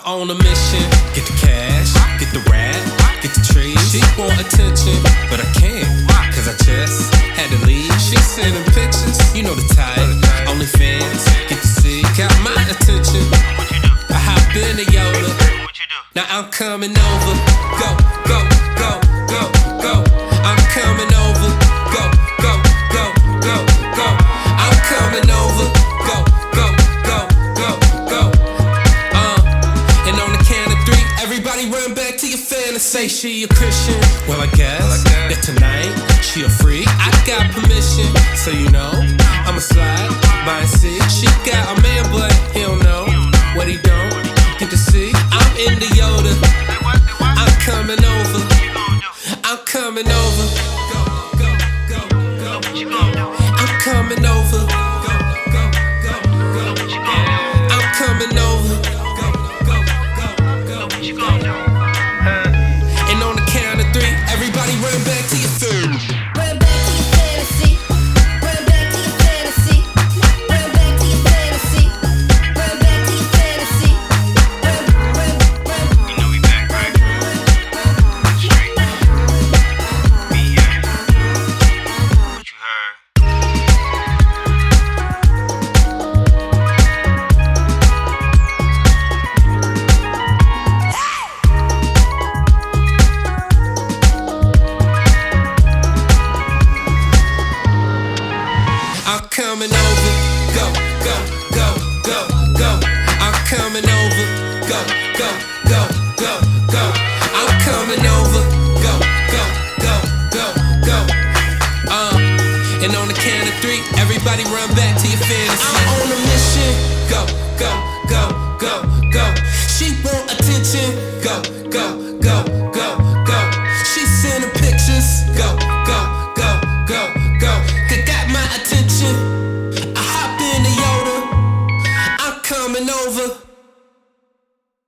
on a mission. Get the cash, get the rap, get the trees. She want attention, but I can't, cause I just had to leave. She sending pictures, you know the type. OnlyFans, get to see. Got my attention. I hop in the Yoda. Now I'm coming over. Go, go, go, go, go. I'm coming over. Go, go, go, go, go. I'm coming over. Go, go, go, go, go. And on the count of three, everybody run back to your fantasy. Say she a Christian, well I guess that tonight she a freak. I got permission, so you know I'ma slide by and see. She got a man, but he don't know what he don't get to see. I'm in the Yoda. I'm coming over. I'm coming over. Go, go, go, go. I'm coming over. Go, go, go, go. I'm coming over. Go, go, go, go, go. And on the count of three, everybody run back to your food. Run back to your fantasy. Run back to your fantasy. Run back to your fantasy. Run back to your fantasy. Run. You know we back, right? Straight. B.A. What you heard? I'm coming over. Go, go, go, go, go. I'm coming over. Go, go, go, go, go. I'm coming over. Go, go, go, go, go. And on the count of three, everybody run back to your fantasy. I'm on a mission. Go,